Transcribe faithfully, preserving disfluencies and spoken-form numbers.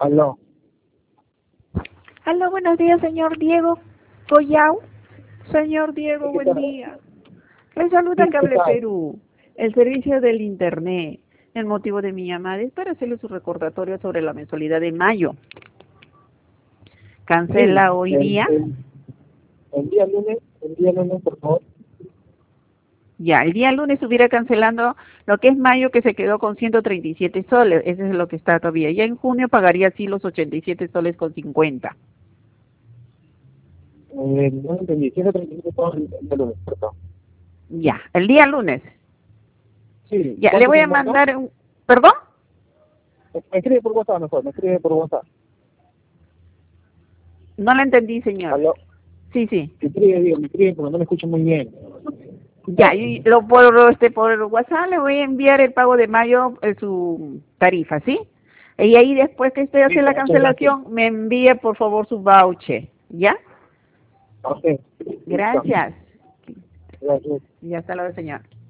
Aló. Aló, buenos días, señor Diego Collao. Señor Diego, ¿Qué buen tal? día. Le saluda Sí, ¿qué Cable tal? Perú, el servicio del Internet. El motivo de mi llamada es para hacerle su recordatorio sobre la mensualidad de mayo. Sí, ¿Cancela hoy el, día? el, el día lunes, el día lunes, por favor. Ya, el día lunes estuviera cancelando lo que es mayo, que se quedó con ciento treinta y siete soles. Ese es lo que está todavía. Ya en junio pagaría así los ochenta y siete soles con cincuenta. Eh, no entendí, ciento treinta y siete todo el, el día lunes, por favor. Ya, el día lunes. Sí, Ya, le ¿cuánto voy es a el monto? mandar un... ¿Perdón? Me me escribe por WhatsApp mejor, me escribe por WhatsApp. No la entendí, señor. Aló. Sí, sí. Me escribe, digo, me escribe porque no me escucho muy bien. Ya, y lo por este por WhatsApp le voy a enviar el pago de mayo, eh, su tarifa, ¿sí? Y ahí después que usted hace Listo, la muchas gracias. cancelación, me envíe por favor su voucher, ¿ya? Ok, listo. Gracias. Gracias. Y hasta luego, señor.